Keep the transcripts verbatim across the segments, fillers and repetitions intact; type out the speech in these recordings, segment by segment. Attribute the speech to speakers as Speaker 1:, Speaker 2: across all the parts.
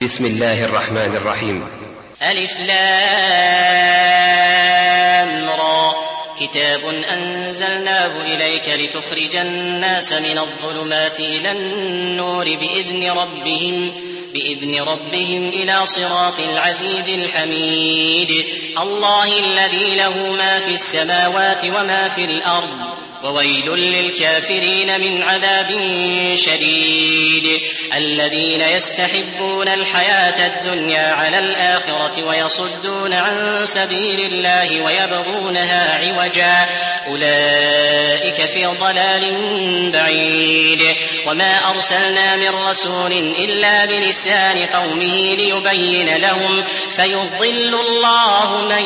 Speaker 1: بسم الله الرحمن الرحيم.
Speaker 2: ألف لام را كتاب أنزلناه إليك لتخرج الناس من الظلمات إلى النور بإذن ربهم بإذن ربهم إلى صراط العزيز الحميد الله الذي له ما في السماوات وما في الأرض وويل للكافرين من عذاب شديد الذين يستحبون الحياة الدنيا على الآخرة ويصدون عن سبيل الله ويبغونها عوجا أولئك في ضلال بعيد وما أرسلنا من رسول إلا بلسان قومه ليبين لهم فيضل الله من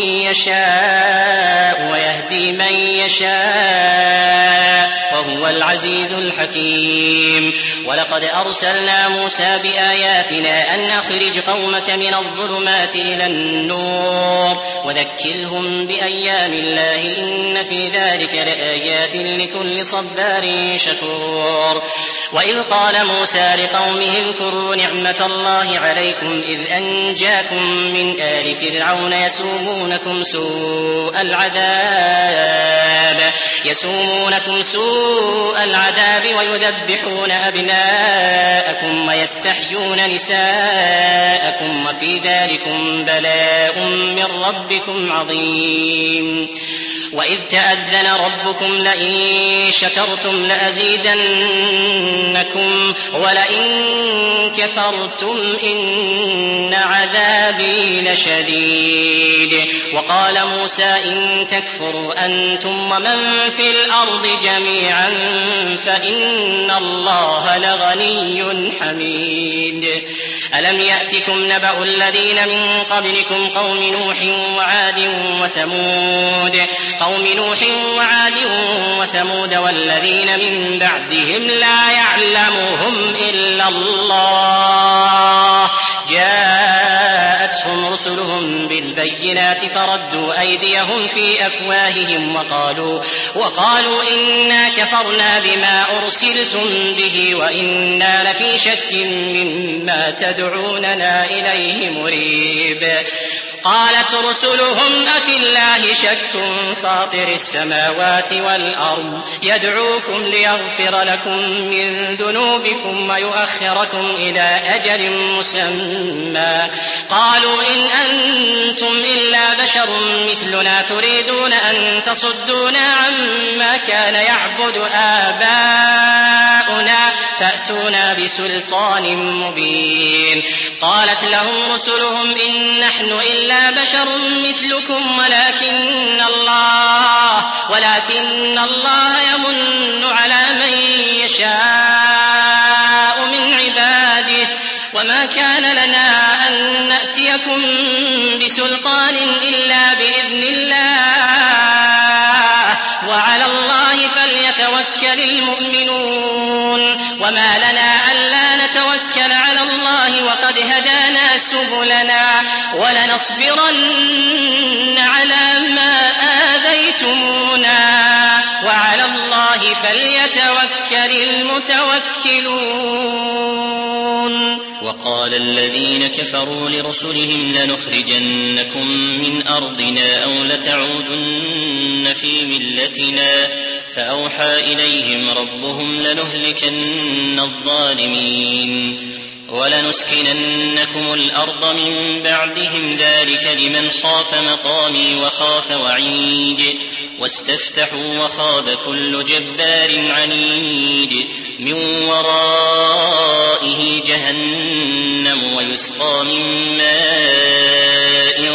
Speaker 2: يشاء ويهدي من يشاء وهو العزيز الحكيم ولقد أرسلنا موسى بآياتنا أن أخرج قومك من الظلمات إلى النور وذكرهم بأيام الله إن في ذلك لآيات لكل صبار شكور وإذ قال موسى لقومه اذكروا نعمة الله عليكم إذ أنجاكم من آل فرعون يسومونكم سوء العذاب يسومونكم سوء العذاب ويذبحون أبناءكم ويستحيون نساءكم وفي ذلكم بلاء من ربكم عظيم وإذ تأذن ربكم لئن شكرتم لأزيدنكم ولئن كفرتم إن عذابي لشديد وقال موسى إن تكفروا أنتم ومن في الأرض جميعا فإن الله لغني حميد ألم يأتكم نبأ الذين من قبلكم قوم نوح وعاد وثمود قوم نوح وعاد وثمود والذين من بعدهم لا يعلمهم إلا الله جاءتهم رسلهم بالبينات فردوا أيديهم في أفواههم وقالوا, وقالوا إنا كفرنا بما أرسلتم به وإنا لفي شك مما تدعوننا إليه مريب قالت رسلهم أفي الله شك فاطر السماوات والأرض يدعوكم ليغفر لكم من ذنوبكم ويؤخركم إلى أجل مسمى قالوا إن أنتم إلا بشر مثلنا تريدون أن تصدونا عما كان يعبد آباؤنا فأتونا بسلطان مبين قالت لهم رسلهم إن نحن إلا بشر مثلكم ولكن الله ولكن الله يمن على من يشاء من عباده وما كان لنا أن نأتيكم بسلطان إلا بإذن الله وعلى الله فليتوكل المؤمنون وما لنا ألا نتوكل على الله وقد هدانا سبلنا ولنصبرن على ما آذيتمونا وعلى الله فليتوكل المتوكلون
Speaker 3: وقال الذين كفروا لرسلهم لنخرجنكم من أرضنا أو لتعودن في ملتنا فأوحى إليهم ربهم لنهلكن الظالمين ولنسكننكم الأرض من بعدهم ذلك لمن خاف مقامي وخاف وعيد واستفتحوا وخاب كل جبار عنيد من ورائه جهنم ويسقى من ماء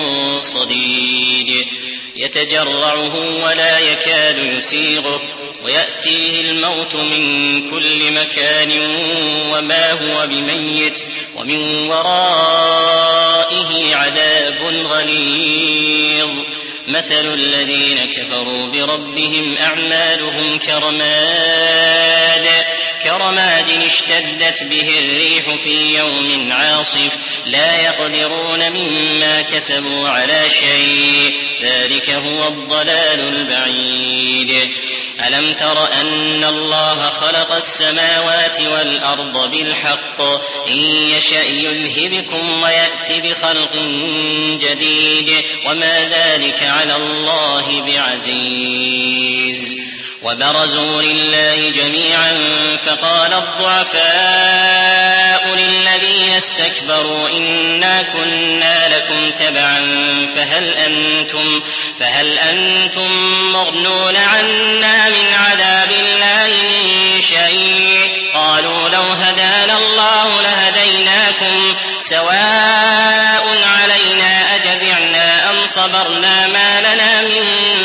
Speaker 3: صديد يتجرعه ولا يكاد يسيغه ويأتيه الموت من كل مكان وما هو بميت ومن ورائه عذاب غليظ مثل الذين كفروا بربهم أعمالهم كرماد كرماد اشتدت به الريح في يوم عاصف لا يقدرون مما كسبوا على شيء ذلك هو الضلال البعيد ألم تر أن الله خلق السماوات والأرض بالحق إن يشأ يذهبكم ويأتي بخلق جديد وما ذلك على الله بعزيز وبرزوا لله جميعا فقال الضعفاء للذين استكبروا إنا كنا لكم تبعا فهل أنتم, فهل أنتم مغنون عنا من عذاب الله من شيء قالوا لو هدانا الله لهديناكم سواء علينا أجزعنا أم صبرنا ما لنا من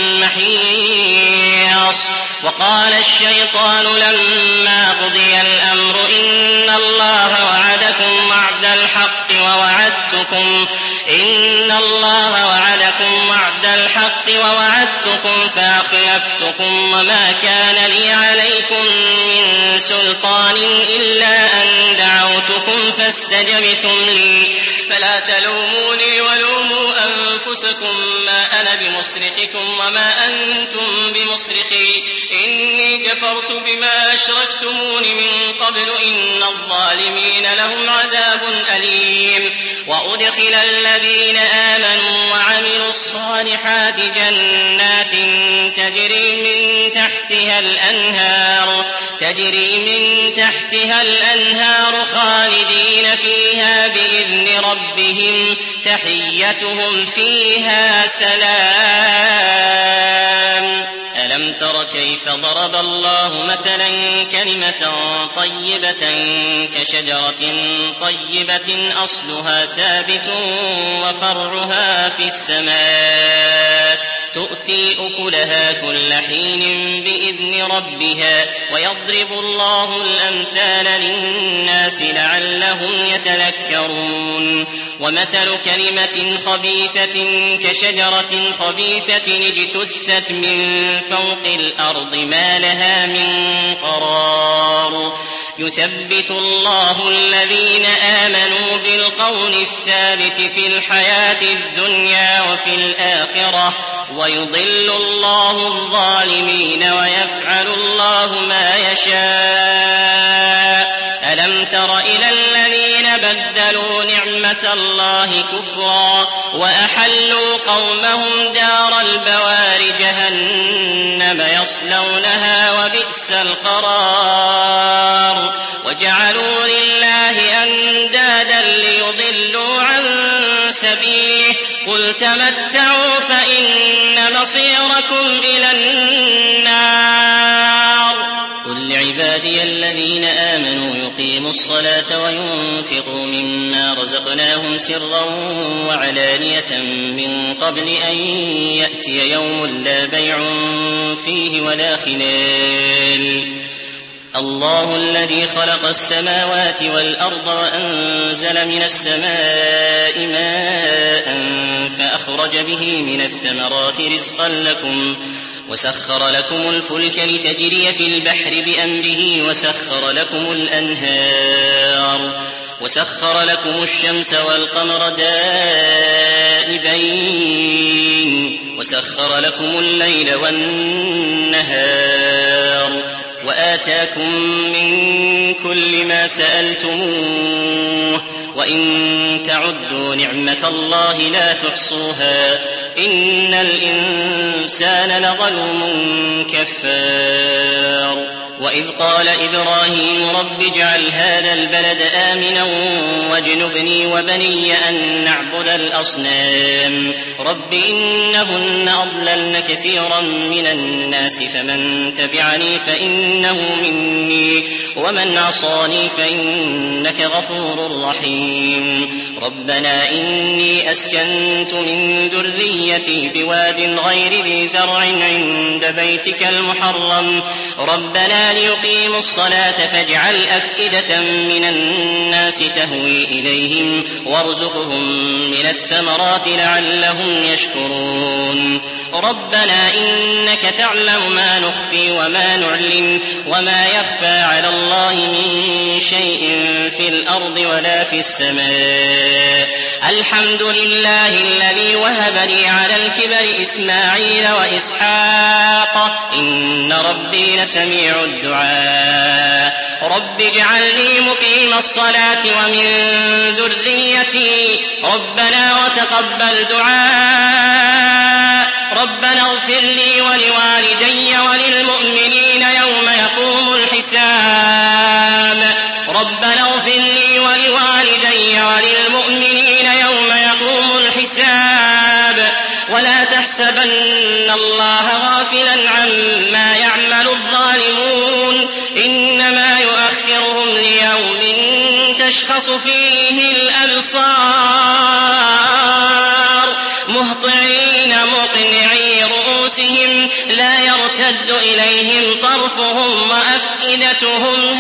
Speaker 3: محيص وقال الشيطان لما قضي الأمر إن الله وعدكم وعد الحق ووعدتكم إن الله وعدكم وعد الحق ووعدتكم فأخلفتكم وما كان لي عليكم من سلطان إلا أن دعوتكم فاستجبتم لي فلا تلوموني ولوموا أنفسكم ما أنا بمصرخكم وما أنتم بمصرخي إني كفرت بما أشركتمون من قبل إن الظالمين لهم عذاب أليم وأدخل الذين آمنوا وعملوا الصالحات جنات تجري من تحتها الأنهار تجري من تحتها الأنهار خالدين فيها بإذن ربهم تحيتهم فيها سلام ألم تر كيف ضرب الله مثلا كلمة طيبة كشجرة طيبة أصلها ثابت وفرعها في السماء تؤتي أكلها كل حين بإذن ربها ويضرب الله الأمثال للناس لعلهم يتذكرون ومثل كلمة خبيثة كشجرة خبيثة اجتثت من فوق الأرض ما لها من قرار يثبت الله الذين آمنوا بالقول الثابت في الحياة الدنيا وفي الآخرة ويضل الله الظالمين ويفعل الله ما يشاء ألم تر إلى الذين بدلوا نعمة الله كفرا وأحلوا قومهم دار البوار جهنم يصلونها وبئس القرار وجعلوا لله أندادا ليضلوا عن سبيله قل تمتعوا فإن مصيركم إلى النار قل لعبادي الذين آمنوا يقيموا الصلاة وينفقوا مما رزقناهم سرا وعلانية من قبل أن يأتي يوم لا بيع فيه ولا خلال الله الذي خلق السماوات والأرض وأنزل من السماء ماء فأخرج به من الثمرات رزقا لكم وسخر لكم الفلك لتجري في البحر بأمره وسخر لكم الأنهار وسخر لكم الشمس والقمر دائبين وسخر لكم الليل والنهار وآتاكم من كل ما سألتموه وإن تعدوا نعمة الله لا تحصوها إن الإنسان لظلوم كفار وإذ قال إبراهيم رب اجعل هذا البلد آمنا واجنبني وبني أن نعبد الأصنام رب إنهن أضللن كثيرا من الناس فمن تبعني فإنه مني ومن عصاني فإنك غفور رحيم ربنا إني أسكنت من ذريتي بواد غير ذي زرع عند بيتك المحرم ربنا ليقيموا الصلاة فاجعل أفئدة من الناس تهوي إليهم وارزقهم من الثمرات لعلهم يشكرون ربنا إنك تعلم ما نخفي وما نعلن وما يخفى على الله من شيء في الأرض ولا في السماء الحمد لله الذي وهب لي على الكبر إسماعيل وإسحاق إن ربي لسميع الدعاء رب اجعلني مقيم الصلاة ومن ذريتي ربنا وتقبل دعاء ربنا اغفر لي ولوالدي وللمؤمنين يوم يقوم الحساب ربنا اغفر لي ولوالدي وللمؤمنين يوم يقوم الحساب ولا تحسبن الله غافلا عما يعمل الظالمون إنما يؤخرهم ليوم تشخص فيه الأبصار مهطعين مقنعي رؤوسهم لا يرتد إليهم طرفهم وأفئدتهم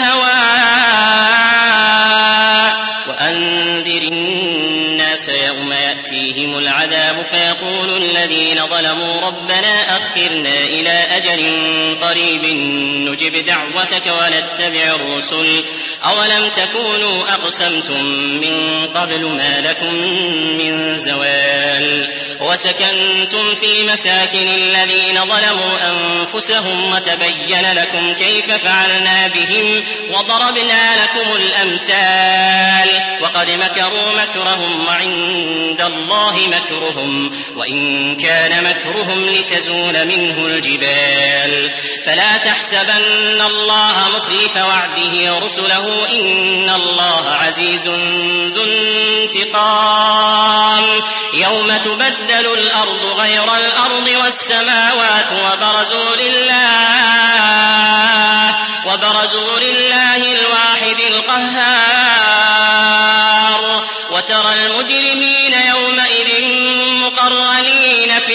Speaker 3: هواء وأنذر الناس يوم يأتيهم العذاب فيقول الذين ظلموا ربنا أخرنا إلى أجل قريب نجب دعوتك ونتبع الرسل أولم تكونوا أقسمتم من قبل ما لكم من زوال وسكنتم في مساكن الذين ظلموا أنفسهم وتبين لكم كيف فعلنا بهم وضربنا لكم الأمثال وقد مكروا مكرهم وعند الله مكرهم وإن كان مكرهم لتزول منه الجبال فلا تحسبن الله مخلف وعده رسله إن الله عزيز ذو انتقام يوم تبدل الأرض غير الأرض والسماوات وبرزوا لله وبرزوا لله الواحد القهار وترى المجرمين يومئذ مقرنين في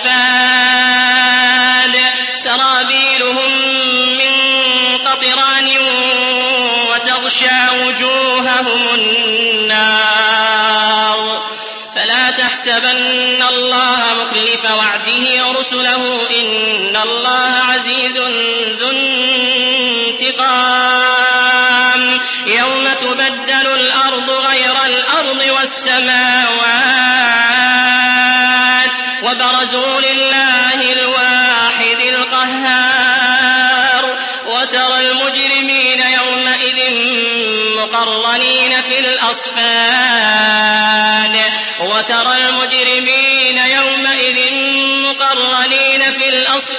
Speaker 3: الأصفاد سرابيلهم من قطران وتغشى وجوههم النار فلا تحسبن الله مخلف وعده رسله إن الله عزيز ذو انتقام يوم تبدل الأرض غير الأرض والسماوات وبرزوا لله الواحد القهار وترى المجرمين يومئذ مقرنين في الأصفاد وترى المجرمين يومئذ مقرنين في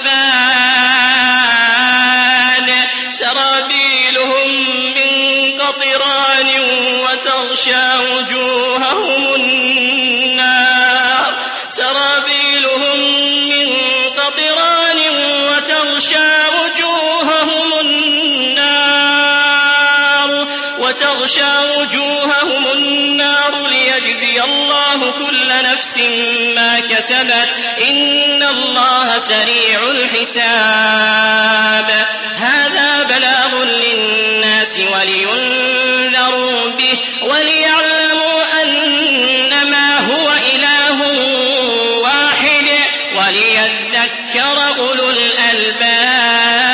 Speaker 3: الأصفاد سرابيلهم من قطران وتغشى وجوههم النار سرابيلهم من قطران وتغشى وجوههم النار وتغشى وجوههم النار ليجزي الله كل نفس ما كسبت إن الله سريع الحساب هذا بلاغ للناس ولينذروا به وليعلموا أنما هو إله واحد وليذكر أولو الألباب